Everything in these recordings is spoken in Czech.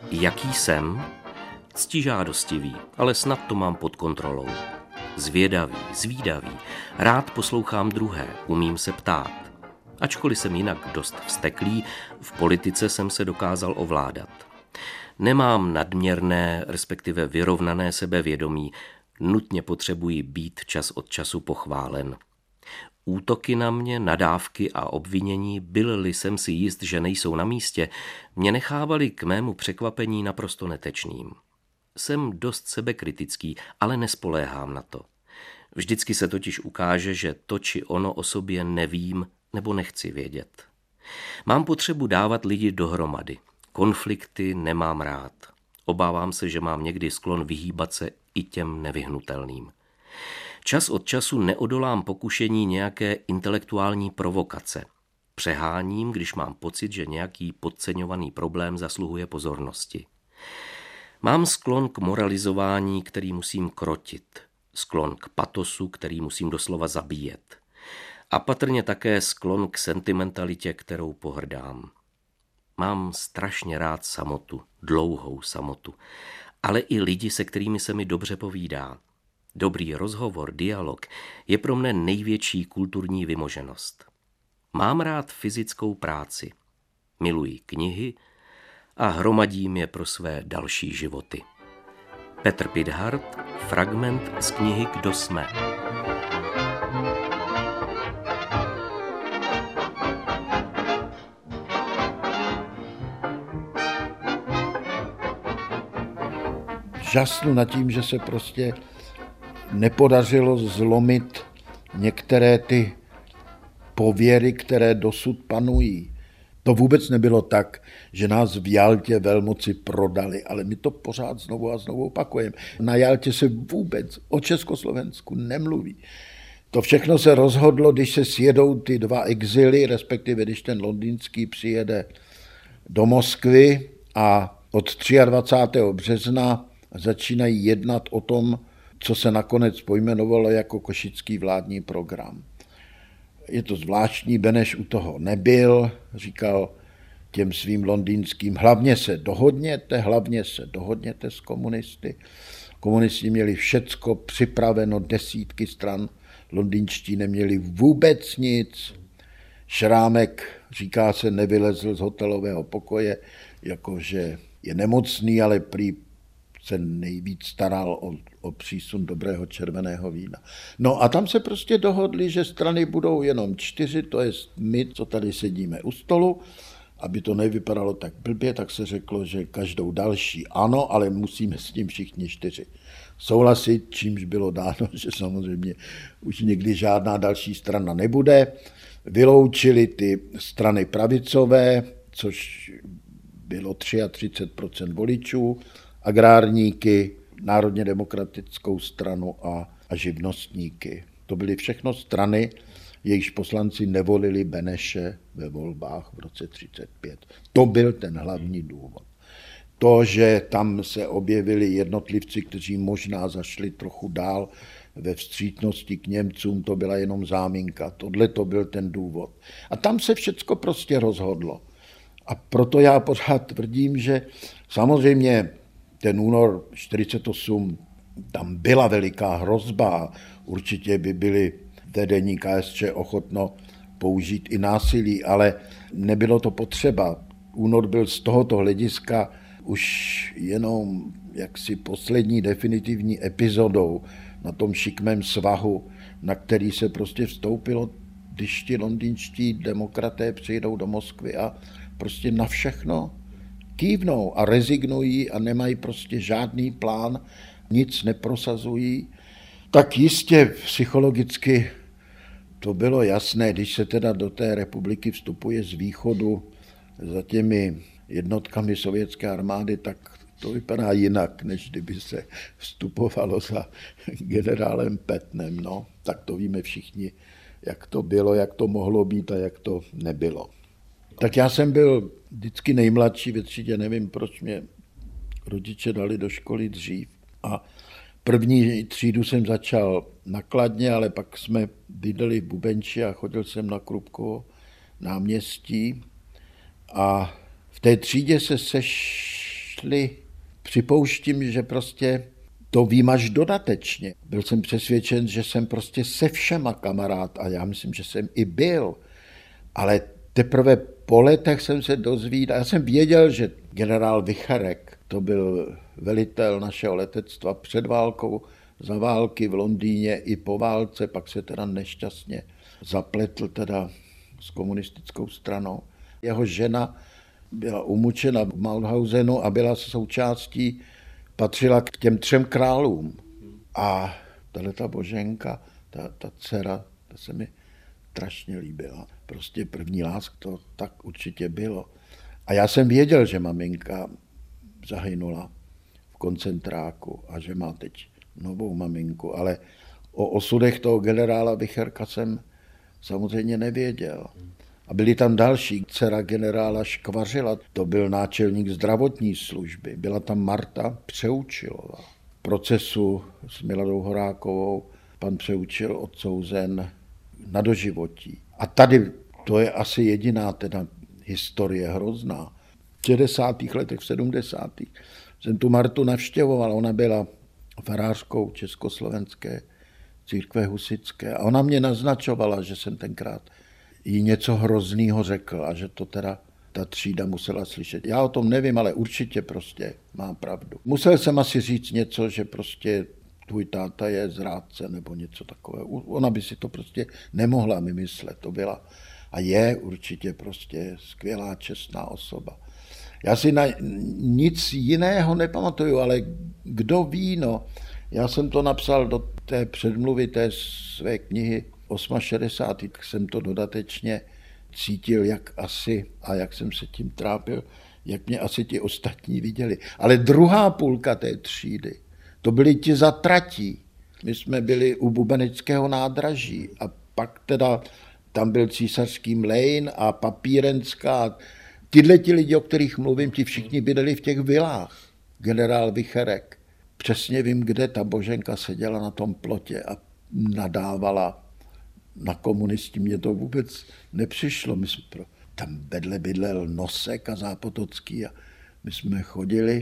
Jaký jsem? Ctižádostivý, ale snad to mám pod kontrolou. Zvídavý, rád poslouchám druhé, umím se ptát. Ačkoliv jsem jinak dost vzteklý, v politice jsem se dokázal ovládat. Nemám nadměrné, respektive vyrovnané sebevědomí, nutně potřebuji být čas od času pochválen. Útoky na mě, nadávky a obvinění, byl-li jsem si jist, že nejsou na místě, mě nechávaly k mému překvapení naprosto netečným. Jsem dost sebekritický, ale nespoléhám na to. Vždycky se totiž ukáže, že to či ono o sobě nevím nebo nechci vědět. Mám potřebu dávat lidi dohromady. Konflikty nemám rád. Obávám se, že mám někdy sklon vyhýbat se i těm nevyhnutelným. Čas od času neodolám pokušení nějaké intelektuální provokace. Přeháním, když mám pocit, že nějaký podceňovaný problém zasluhuje pozornosti. Mám sklon k moralizování, který musím krotit. Sklon k patosu, který musím doslova zabíjet. A patrně také sklon k sentimentalitě, kterou pohrdám. Mám strašně rád samotu, dlouhou samotu, ale i lidi, se kterými se mi dobře povídá. Dobrý rozhovor, dialog je pro mne největší kulturní vymoženost. Mám rád fyzickou práci, miluji knihy a hromadím je pro své další životy. Petr Pithart, fragment z knihy Kdo jsme. Žasnu nad tím, že se prostě nepodařilo zlomit některé ty pověry, které dosud panují. To vůbec nebylo tak, že nás v Jaltě velmoci prodali, ale my to pořád znovu a znovu opakujeme. Na Jaltě se vůbec o Československu nemluví. To všechno se rozhodlo, když se sjedou ty dva exily, respektive když ten londýnský přijede do Moskvy a od 23. března začínají jednat o tom, co se nakonec pojmenovalo jako košický vládní program. Je to zvláštní, Beneš u toho nebyl, říkal těm svým londýnským, hlavně se dohodněte s komunisty. Komunisti měli všecko připraveno, desítky stran, londýnští neměli vůbec nic. Šrámek, říká se, nevylezl z hotelového pokoje, jakože je nemocný, ale prý se nejvíc staral o přísun dobrého červeného vína. No a tam se prostě dohodli, že strany budou jenom 4, to je my, co tady sedíme u stolu. Aby to nevypadalo tak blbě, tak se řeklo, že každou další ano, ale musíme s tím všichni 4 souhlasit, čímž bylo dáno, že samozřejmě už nikdy žádná další strana nebude. Vyloučili ty strany pravicové, což bylo 33% voličů, agrárníky, národně demokratickou stranu a živnostníky. To byly všechno strany, jejichž poslanci nevolili Beneše ve volbách v roce 1935. To byl ten hlavní důvod. To, že tam se objevili jednotlivci, kteří možná zašli trochu dál ve vstřícnosti k Němcům, to byla jenom záminka. Tohle to byl ten důvod. A tam se všecko prostě rozhodlo. A proto já pořád tvrdím, že samozřejmě ten únor 1948, tam byla veliká hrozba. Určitě by byli vedení KSČ ochotno použít i násilí, ale nebylo to potřeba. Únor byl z tohoto hlediska už jenom jaksi poslední definitivní epizodou na tom šikmém svahu, na který se prostě vstoupilo, když ti londýnští demokraté přijdou do Moskvy a prostě na všechno kývnou a rezignují a nemají prostě žádný plán, nic neprosazují, tak jistě psychologicky to bylo jasné, když se teda do té republiky vstupuje z východu za těmi jednotkami sovětské armády, tak to vypadá jinak, než kdyby se vstupovalo za generálem Petnem. No, tak to víme všichni, jak to bylo, jak to mohlo být a jak to nebylo. Tak já jsem byl vždycky nejmladší ve třídě, nevím, proč mě rodiče dali do školy dřív. A první třídu jsem začal na Kladně, ale pak jsme bydleli v Bubenči a chodil jsem na Krupkovo náměstí. A v té třídě se šli. Připouštím, že prostě to vím až dodatečně. Byl jsem přesvědčen, že jsem prostě se všema kamarád a já myslím, že jsem i byl. Ale teprve po letech jsem se dozvídal, já jsem věděl, že generál Vicharek, to byl velitel našeho letectva před válkou, za války v Londýně i po válce, pak se teda nešťastně zapletl teda s komunistickou stranou. Jeho žena byla umučena v Mauthausenu a byla součástí, patřila k těm 3 králům. A ta Boženka, ta dcera, ta se mi strašně líbila. Prostě první láska, to tak určitě bylo. A já jsem věděl, že maminka zahynula v koncentráku a že má teď novou maminku, ale o osudech toho generála Vicharka jsem samozřejmě nevěděl. A byli tam další, dcera generála Škvařila, to byl náčelník zdravotní služby, byla tam Marta Přeučilová. V procesu s Miladou Horákovou pan Přeučil odsouzen na doživotí. A tady to je asi jediná teda historie hrozná. V 60. letech, v 70. jsem tu Martu navštěvoval, ona byla farářkou Československé církve husitské a ona mě naznačovala, že jsem tenkrát jí něco hroznýho řekl a že to teda ta třída musela slyšet. Já o tom nevím, ale určitě prostě mám pravdu. Musel jsem asi říct něco, že prostě tvůj táta je zrádce nebo něco takového. Ona by si to prostě nemohla vymyslet. To byla a je určitě prostě skvělá, čestná osoba. Já si na nic jiného nepamatuju, ale kdo ví, no. Já jsem to napsal do té předmluvy té své knihy 68. Tak jsem to dodatečně cítil, jak asi a jak jsem se tím trápil, jak mě asi ti ostatní viděli. Ale druhá půlka té třídy, to byli ti zatratí. My jsme byli u Bubeneckého nádraží a pak teda tam byl Císařský mlejn a Papírenská. Tyhle ti lidi, o kterých mluvím, ti všichni bydleli v těch vilách. Generál Vicharek. Přesně vím, kde ta Boženka seděla na tom plotě a nadávala na komunisti. Mně to vůbec nepřišlo. Tam vedle bydlel Nosek a Zápotocký a my jsme chodili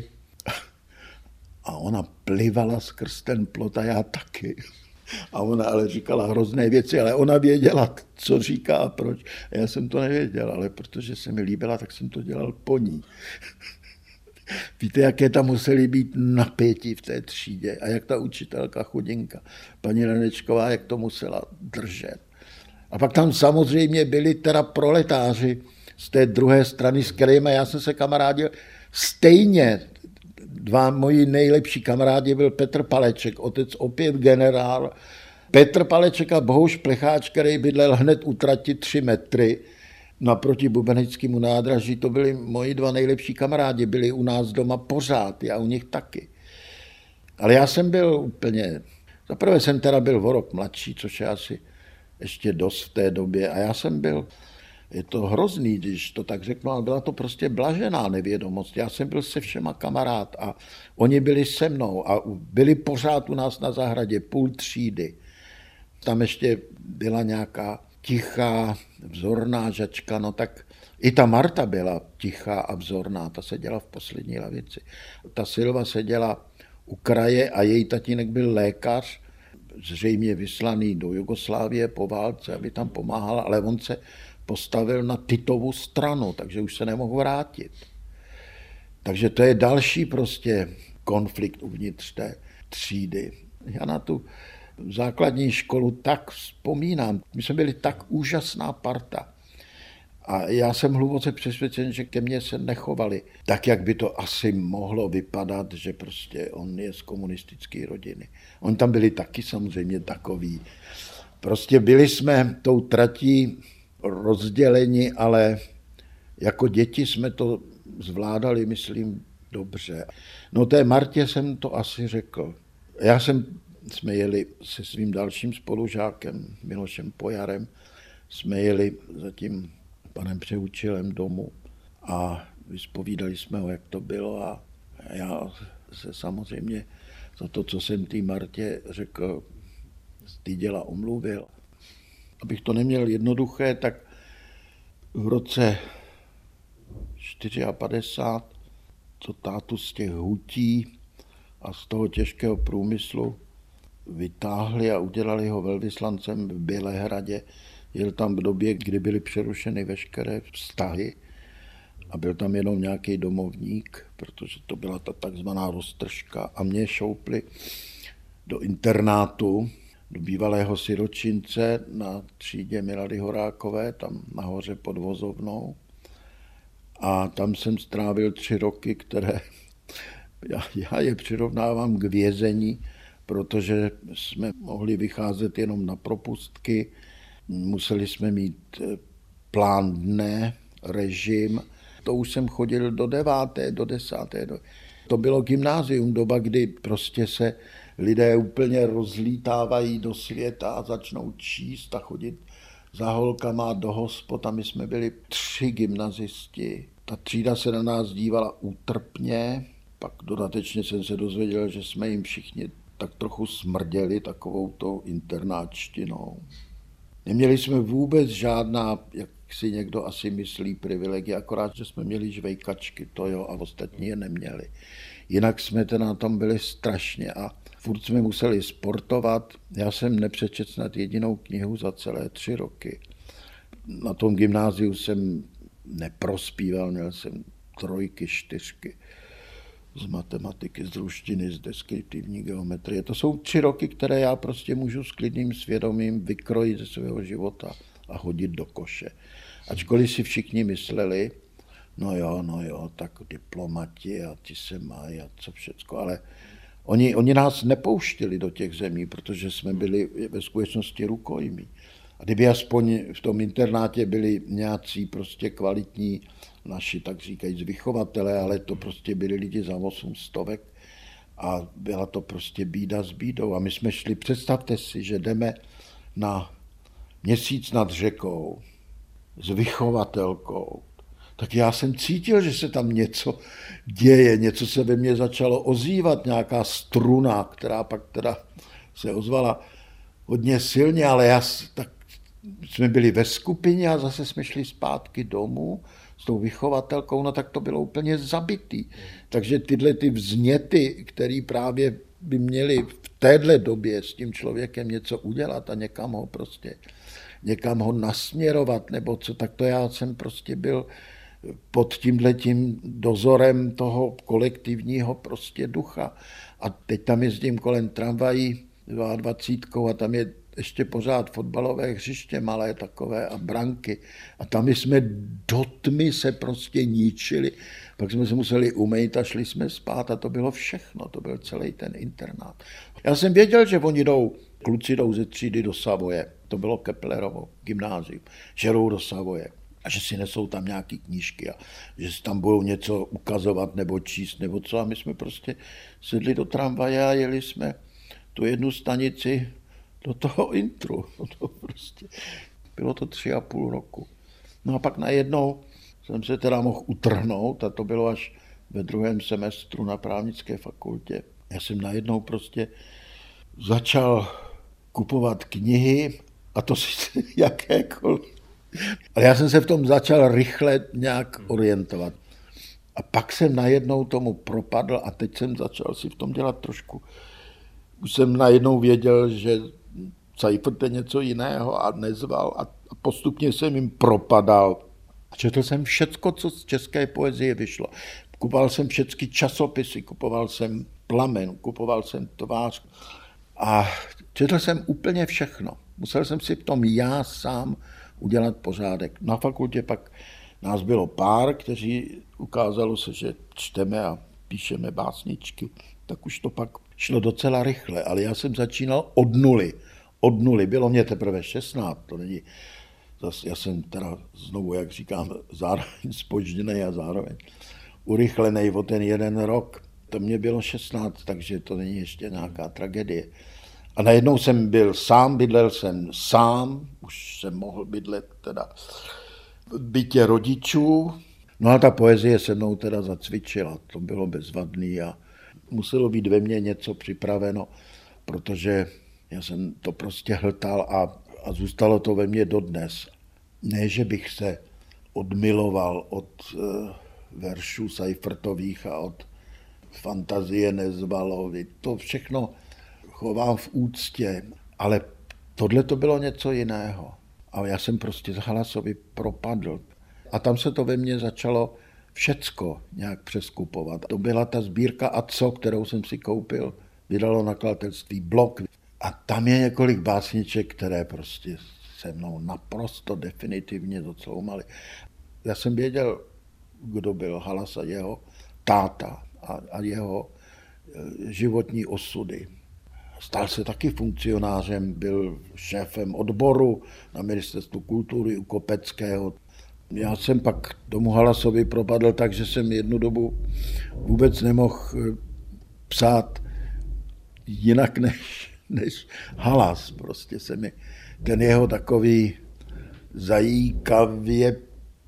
a ona plivala skrz ten plot a já taky. A ona ale říkala hrozné věci, ale ona věděla, co říká a proč. A já jsem to nevěděl, ale protože se mi líbila, tak jsem to dělal po ní. Víte, jaké tam museli být napětí v té třídě a jak ta učitelka chudinka, paní Lenečková, jak to musela držet. A pak tam samozřejmě byli teda proletáři z té druhé strany, s kterými já jsem se kamarádil stejně. 2 moji nejlepší kamarádi byl Petr Paleček, otec opět generál. Petr Paleček a Bohuš Plecháč, který bydlel hned u trati 3 metry naproti Bubeneckému nádraží. To byli moji 2 nejlepší kamarádi, byli u nás doma pořád, já u nich taky. Ale já jsem byl úplně, zaprvé jsem teda byl o rok mladší, což je asi ještě dost v té době a já jsem byl, je to hrozný, když to tak řeknu, ale byla to prostě blažená nevědomost. Já jsem byl se všema kamarád a oni byli se mnou a byli pořád u nás na zahradě, půl třídy. Tam ještě byla nějaká tichá, vzorná žačka, no tak i ta Marta byla tichá a vzorná, ta seděla v poslední lavici. Ta Silva seděla u kraje a její tatínek byl lékař, zřejmě vyslaný do Jugoslávie po válce, aby tam pomáhal, ale on se postavil na Titovu stranu, takže už se nemohl vrátit. Takže to je další prostě konflikt uvnitř té třídy. Já na tu základní školu tak vzpomínám. My jsme byli tak úžasná parta. A já jsem hluboce přesvědčen, že ke mně se nechovali tak, jak by to asi mohlo vypadat, že prostě on je z komunistické rodiny. Oni tam byli taky samozřejmě takový. Prostě byli jsme tou tratí rozděleni, ale jako děti jsme to zvládali, myslím, dobře. No té Martě jsem to asi řekl. Jsme jeli se svým dalším spolužákem, Milošem Pojarem, jsme jeli za tím panem Přeučilem domů a vyspovídali jsme ho, jak to bylo a já se samozřejmě za to, co jsem té Martě řekl, styděla, omluvil. Abych to neměl jednoduché, tak v roce 54 co tátu z těch hutí a z toho těžkého průmyslu vytáhli a udělali ho velvyslancem v Bělehradě. Jel tam v době, kdy byly přerušeny veškeré vztahy a byl tam jenom nějaký domovník, protože to byla ta takzvaná roztržka. A mě šoupli do internátu, do bývalého siročince na třídě Milady Horákové, tam nahoře pod vozovnou. A tam jsem strávil 3 roky, které já je přirovnávám k vězení, protože jsme mohli vycházet jenom na propustky, museli jsme mít plán dne, režim. To už jsem chodil do 9., do 10. To bylo gymnázium, doba, kdy prostě se lidé úplně rozlítávají do světa a začnou číst a chodit za holkama do hospod. A my jsme byli 3 gymnazisti. Ta třída se na nás dívala útrpně, pak dodatečně jsem se dozvěděl, že jsme jim všichni tak trochu smrděli takovou tou internátštinou. Neměli jsme vůbec žádná, jak si někdo asi myslí, privilegie, akorát, že jsme měli žvejkačky, to jo, a ostatní je neměli. Jinak jsme teda na tom byli strašně a furt jsme museli sportovat. Já jsem nepřečetl snad jedinou knihu za celé 3 roky. Na tom gymnáziu jsem neprospíval, měl jsem 3, 4 z matematiky, z ruštiny, z deskriptivní geometrie. To jsou 3 roky, které já prostě můžu s klidným svědomím vykrojit ze svého života a hodit do koše. Ačkoliv si všichni mysleli, no jo, tak diplomati a ti se mají a co všecko, ale oni nás nepouštili do těch zemí, protože jsme byli ve skutečnosti rukojmí. A kdyby aspoň v tom internátě byli nějací prostě kvalitní naši, tak říkajíc, vychovatelé, ale to prostě byli lidi za 800 a byla to prostě bída s bídou. A my jsme šli, představte si, že jdeme na měsíc nad řekou s vychovatelkou. Tak já jsem cítil, že se tam něco děje, něco se ve mně začalo ozývat, nějaká struna, která pak teda se ozvala hodně silně, ale tak jsme byli ve skupině a zase jsme šli zpátky domů s tou vychovatelkou, no tak to bylo úplně zabitý. Takže tyhle ty vzněty, které právě by měly v téhle době s tím člověkem něco udělat a někam ho nasměrovat, nebo co, tak to já jsem prostě byl pod tímhletím dozorem toho kolektivního prostě ducha. A teď tam jezdím kolem tramvají 22 a tam je ještě pořád fotbalové hřiště malé takové a branky. A tam jsme do tmy se prostě ničili. Pak jsme se museli umýt a šli jsme spát a to bylo všechno. To byl celý ten internát. Já jsem věděl, že kluci jdou ze třídy do Savoje. To bylo Keplerovo gymnázium. Že jdou do Savoje. A že si nesou tam nějaký knížky a že si tam budou něco ukazovat nebo číst nebo co. A my jsme prostě sedli do tramvaje a jeli jsme tu jednu stanici do toho intru. Bylo to 3,5 roku. No a pak najednou jsem se teda mohl utrhnout a to bylo až ve 2. semestru na právnické fakultě. Já jsem najednou prostě začal kupovat knihy a to si jakékoliv. Ale já jsem se v tom začal rychle nějak orientovat. A pak jsem najednou tomu propadl a teď jsem začal si v tom dělat trošku. Už jsem najednou věděl, že Seifert je něco jiného a nezval a postupně jsem jim propadal. Četl jsem všecko, co z české poezie vyšlo. Kupoval jsem všechny časopisy, kupoval jsem Plamen, kupoval jsem Tvář a četl jsem úplně všechno. Musel jsem si v tom já sám udělat pořádek. Na fakultě pak nás bylo pár, kteří ukázalo se, že čteme a píšeme básničky, tak už to pak šlo docela rychle, ale já jsem začínal od nuly. Bylo mě teprve 16, to není, zase já jsem teda znovu, jak říkám, zároveň zpožděnej a zároveň urychlenej o ten 1 rok. To mě bylo 16, takže to není ještě nějaká tragédie. A najednou jsem byl sám, bydlel jsem sám, už jsem mohl bydlet teda v bytě rodičů. No a ta poezie se mnou teda zacvičila, to bylo bezvadný a muselo být ve mně něco připraveno, protože já jsem to prostě hltal a zůstalo to ve mně dodnes. Ne, že bych se odmiloval od veršů Seifertových a od fantazie Nezvalovi. To všechno chovám v úctě, ale tohle to bylo něco jiného. A já jsem prostě z Halasovi propadl. A tam se to ve mně začalo všecko nějak přeskupovat. To byla ta sbírka A co, kterou jsem si koupil, vydalo nakladatelství Blok. A tam je několik básniček, které prostě se mnou naprosto definitivně docloumaly. Já jsem věděl, kdo byl Halas a jeho táta a jeho životní osudy. Stal se taky funkcionářem, byl šéfem odboru na Ministerstvu kultury u Kopeckého. Já jsem pak tomu Halasovi propadl tak, že jsem jednu dobu vůbec nemohl psát jinak než Halas. Prostě se mi ten jeho takový zajíkavě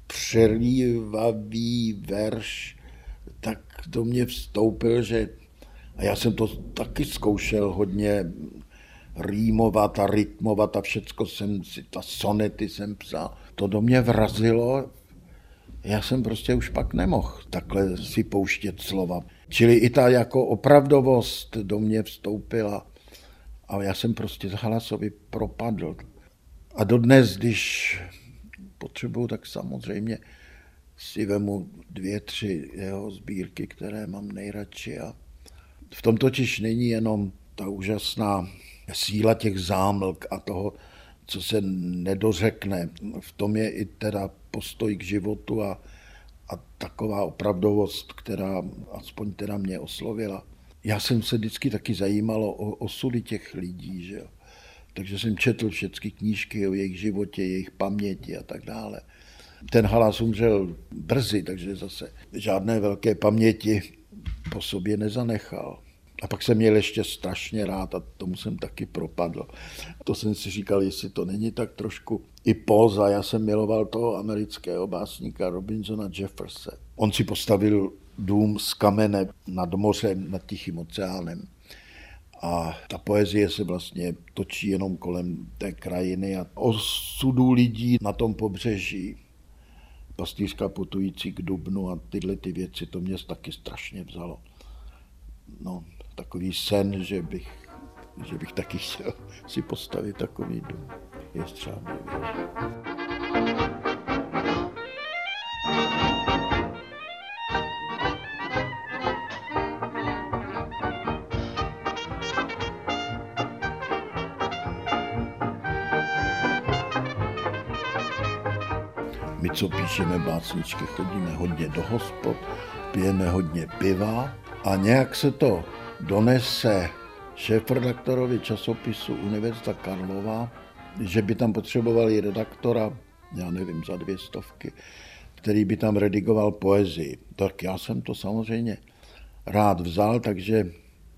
přelívavý verš, tak do mě vstoupil, že a já jsem to taky zkoušel hodně rýmovat a rytmovat a všecko jsem si, ta sonety jsem psal. To do mě vrazilo, já jsem prostě už pak nemohl takhle si pouštět slova. Čili i ta jako opravdovost do mě vstoupila a já jsem prostě z Halasovi propadl. A dodnes, když potřebuju, tak samozřejmě si vemu 2, 3 jeho sbírky, které mám nejradši. A v tom totiž není jenom ta úžasná síla těch zámlk a toho, co se nedořekne. V tom je i teda postoj k životu a taková opravdovost, která aspoň teda mě oslovila. Já jsem se vždycky taky zajímalo o osudy těch lidí, že jo. Takže jsem četl všechny knížky o jejich životě, jejich paměti a tak dále. Ten Halas umřel brzy, takže zase žádné velké paměti po sobě nezanechal. A pak jsem měl ještě strašně rád a tomu jsem taky propadl. To jsem si říkal, jestli to není tak trošku i póza. Já jsem miloval toho amerického básníka Robinsona Jefferse. On si postavil dům z kamene nad mořem, nad Tichým oceánem. A ta poezie se vlastně točí jenom kolem té krajiny a osudu lidí na tom pobřeží. Pastýřka putující k Dubnu a tyhle ty věci, to mě taky strašně vzalo. No, takový sen, že bych taky chtěl si postavit takový dům. Jestřábí věž. My, co píšeme básničky, chodíme hodně do hospod, pijeme hodně piva a nějak se to donese šéfredaktorovi časopisu Univerzita Karlova, že by tam potřebovali redaktora, já nevím, za 200, který by tam redigoval poezii. Tak já jsem to samozřejmě rád vzal, takže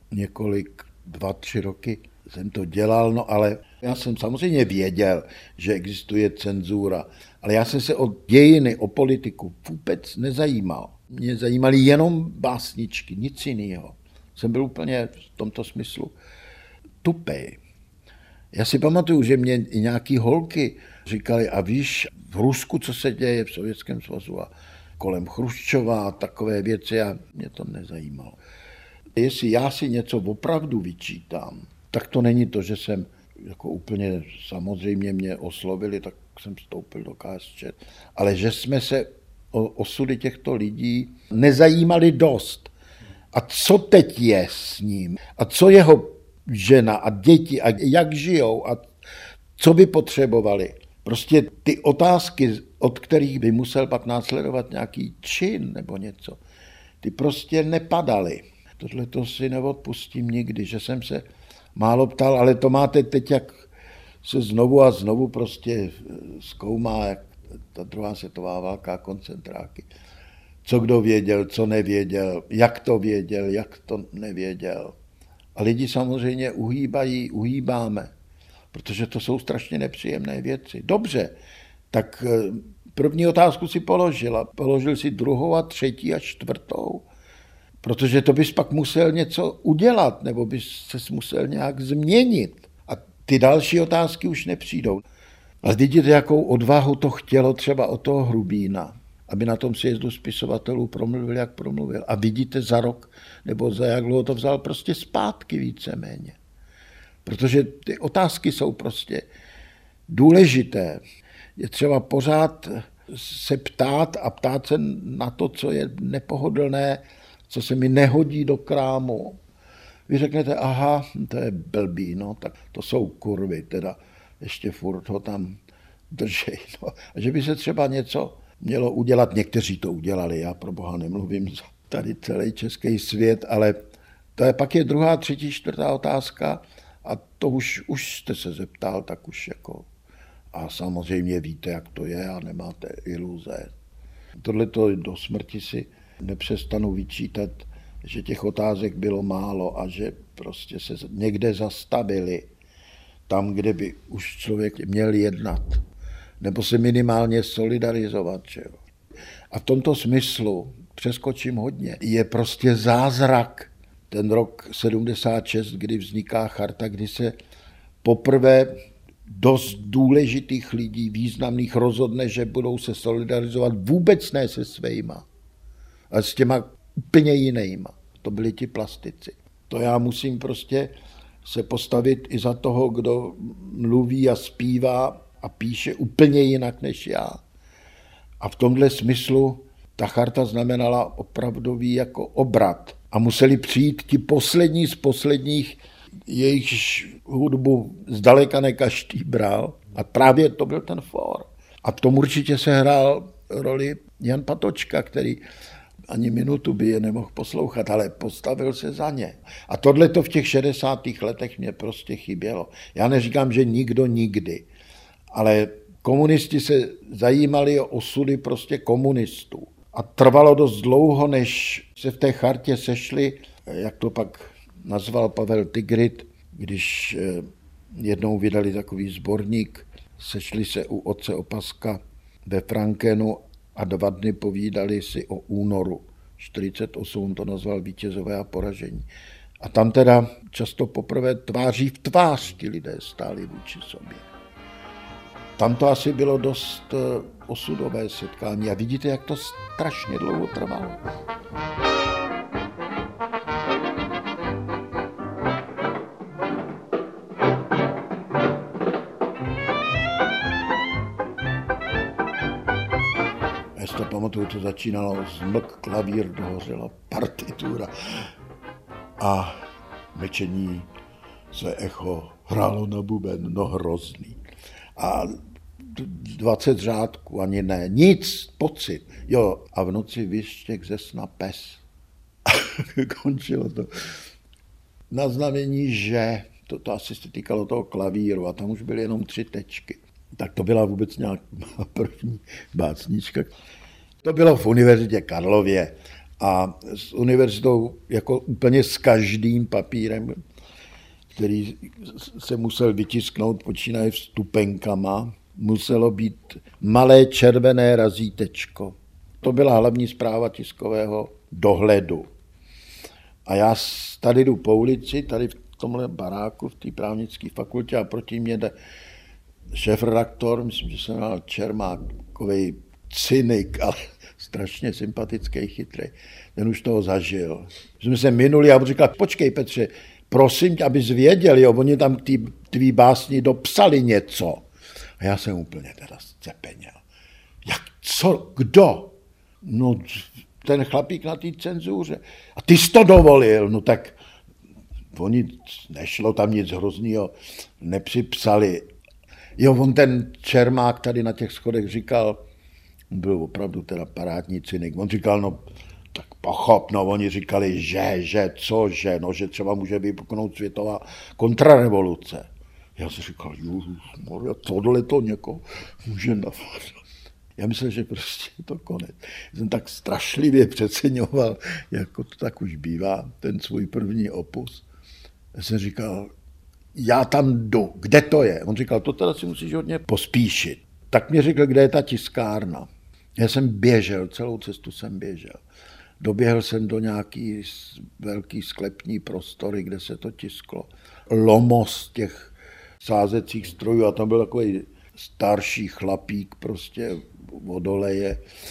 2, 3 roky jsem to dělal, no ale já jsem samozřejmě věděl, že existuje cenzura, ale já jsem se o dějiny, o politiku vůbec nezajímal. Mě zajímaly jenom básničky, nic jiného. Jsem byl úplně v tomto smyslu tupej. Já si pamatuju, že mě i nějaký holky říkali, a víš, v Rusku, co se děje v Sovětském svazu a kolem Chruščova a takové věci, a mě to nezajímalo. Jestli já si něco opravdu vyčítám, tak to není to, že jsem jako úplně samozřejmě mě oslovili, tak jsem vstoupil do KSČ, ale že jsme se o osudy těchto lidí nezajímali dost. A co teď je s ním? A co jeho žena a děti a jak žijou a co by potřebovali? Prostě ty otázky, od kterých by musel pak následovat nějaký čin nebo něco, ty prostě nepadaly. Tohle to si neodpustím nikdy, že jsem se málo ptal, ale to máte teď, jak se znovu a znovu prostě zkoumá, jak ta druhá světová válka, koncentráky. Co kdo věděl, co nevěděl, jak to nevěděl. A lidi samozřejmě uhýbáme, protože to jsou strašně nepříjemné věci. Dobře, tak první otázku si položil si 2., 3. a 4., protože to bys pak musel něco udělat, nebo bys se musel nějak změnit. A ty další otázky už nepřijdou. A vidíte, jakou odvahu to chtělo třeba od toho Hrubína. aby na tom sjezdu spisovatelů promluvil, jak promluvil. A vidíte za rok, nebo za jak dlouho to vzal prostě zpátky víceméně. Protože ty otázky jsou prostě důležité. Je třeba pořád se ptát a ptát se na to, co je nepohodlné, co se mi nehodí do krámu. Vy řeknete, aha, to je blbý, no, tak to jsou kurvy, teda ještě furt ho tam držej. No. A že by se třeba něco mělo udělat, někteří to udělali, já pro boha nemluvím za tady celý český svět, ale to je pak je druhá, třetí, čtvrtá otázka a to už jste se zeptal, tak už jako a samozřejmě víte, jak to je a nemáte iluze. Tohleto do smrti si nepřestanu vyčítat, že těch otázek bylo málo a že prostě se někde zastavili tam, kde by už člověk měl jednat. Nebo se minimálně solidarizovat. Že? A v tomto smyslu, přeskočím hodně, je prostě zázrak ten rok 76, kdy vzniká charta, kdy se poprvé dost důležitých lidí, významných, rozhodne, že budou se solidarizovat vůbec ne se svejma, ale s těma úplně jinýma. To byli ti plastici. To já musím prostě se postavit i za toho, kdo mluví a zpívá a píše úplně jinak než já. A v tomhle smyslu ta charta znamenala opravdový jako obrat. A museli přijít ti poslední z posledních, jejichž hudbu zdaleka ne každý bral. A právě to byl ten fór. A v tom určitě se hrál roli Jan Patočka, který ani minutu by je nemohl poslouchat, ale postavil se za ně. A tohle to v těch 60. letech mě prostě chybělo. Já neříkám, že nikdo nikdy, ale komunisti se zajímali o osudy prostě komunistů. A trvalo dost dlouho, než se v té chartě sešli, jak to pak nazval Pavel Tigrit, když jednou vydali takový sborník, sešli se u otce Opaska ve Frankenu a 2 dny povídali si o únoru. 48 to nazval vítězové a poražení. A tam teda často poprvé tváří v tvář ti lidé stáli vůči sobě. Tam to asi bylo dost osudové setkání a vidíte, jak to strašně dlouho trvalo. Já si to pamatuju, to začínalo zmlk, klavír, dohořela partitura a mečení se echo hrálo na buben, no hrozný. A 20 řádků, ani ne, nic, pocit. Jo, a v noci vyštěk ze sna pes. Končilo to. Na znamení, že to asi se týkalo toho klavíru a tam už byly jenom 3 tečky. Tak to byla vůbec nějaká první básnička. To bylo v Univerzitě Karlově a s univerzitou jako úplně s každým papírem, který se musel vytisknout, počínaje vstupenkama, muselo být malé červené razítečko. To byla hlavní správa tiskového dohledu. A já tady jdu po ulici, tady v tomhle baráku, v té právnické fakultě a proti mě jde šéfredaktor, myslím, že se jmenoval Čermák, takovej cynik, ale strašně sympatický, chytrý. Ten už toho zažil. Jsme se minuli a on říkal, počkej Petře, prosím tě, abys věděl, jo, oni tam tvý básni dopsali něco. A já jsem úplně teda zcepeněl. Jak, co, kdo? No, ten chlapík na té cenzuře. A ty jsi to dovolil, no tak oni, nešlo tam nic hroznýho, nepřipsali. Jo, on ten Čermák tady na těch schodech říkal, byl opravdu teda parádní cynik, on říkal, no tak pochop, no oni říkali, že, cože, no že třeba může vypuknout světová kontrarevoluce. Já si říkal, tohle to někoho může napadat. Já myslel, že prostě je to konec. Jsem tak strašlivě přeceňoval, jako to tak už bývá, ten svůj první opus. Já jsem říkal, já tam jdu, kde to je? On říkal, to teda si musíš hodně pospíšit. Tak mě řekl, kde je ta tiskárna. Já jsem běžel, celou cestu jsem běžel. Doběhl jsem do nějaký velký sklepní prostory, kde se to tisklo. Lomos těch sázecích strojů a tam byl takový starší chlapík, prostě vodoleje.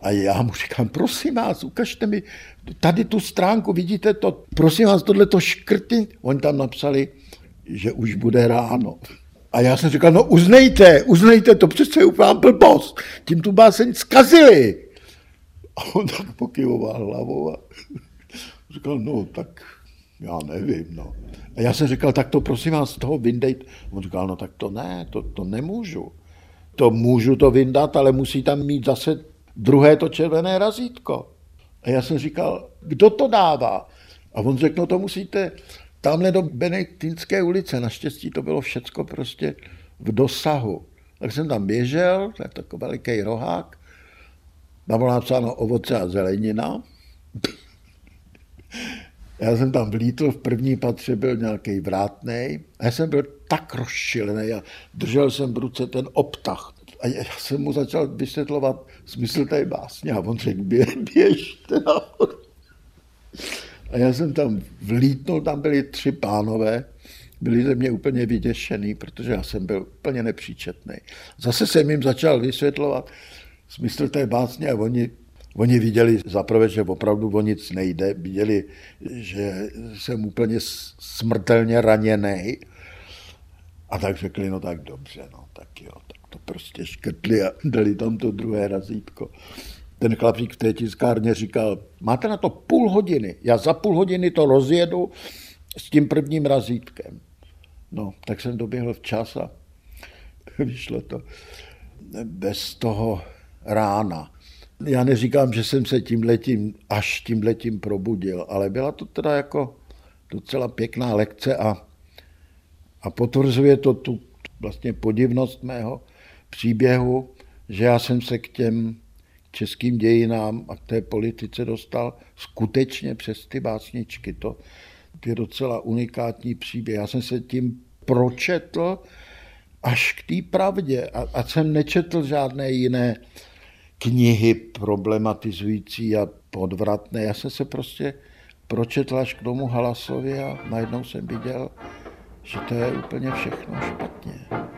A já mu říkám, prosím vás, ukažte mi tady tu stránku, vidíte to, prosím vás, tohleto škrty. Oni tam napsali, že už bude ráno. A já jsem říkal, no uznejte, to přece je úplná blbost, tím tu báseň zkazili. A on tak pokyvoval hlavou a říkal, no tak já nevím, no. A já jsem říkal, tak to prosím vás z toho vyndejte. On říkal, no tak to ne, to nemůžu. To můžu to vyndat, ale musí tam mít zase druhé to červené razítko. A já jsem říkal, kdo to dává? A on řekl, no to musíte tamhle do Benediktinské ulice. Naštěstí to bylo všecko prostě v dosahu. Tak jsem tam běžel, to je takový veliký rohák, tam bylo napsáno ovoce a zelenina. Já jsem tam vlítl, v první patře byl nějaký vrátnej a já jsem byl tak rozčilený a držel jsem v ruce ten obtah. A já jsem mu začal vysvětlovat smysl té básně a on řekl, běžte nahoru. A já jsem tam vlítnul, tam byli 3 pánové, byli ze mě úplně vyděšený, protože já jsem byl úplně nepříčetný. Zase jsem jim začal vysvětlovat smysl té básně a oni viděli zaprvé, že opravdu o nic nejde, viděli, že jsem úplně smrtelně raněný a tak řekli, no tak dobře, no tak jo, tak to prostě škrtli a dali tam to druhé razítko. Ten chlapík v té tiskárně říkal, máte na to půl hodiny, já za půl hodiny to rozjedu s tím prvním razítkem. No, tak jsem doběhl včas a vyšlo to bez toho rána. Já neříkám, že jsem se tímhletím probudil, ale byla to teda jako docela pěkná lekce a potvrzuje to tu vlastně podivnost mého příběhu, že já jsem se k těm českým dějinám a k té politice dostal skutečně přes ty básničky. To je docela unikátní příběh. Já jsem se tím pročetl až k té pravdě a jsem nečetl žádné jiné knihy problematizující a podvratné. Já jsem se prostě pročetl až k tomu Halasovi a najednou jsem viděl, že to je úplně všechno špatně.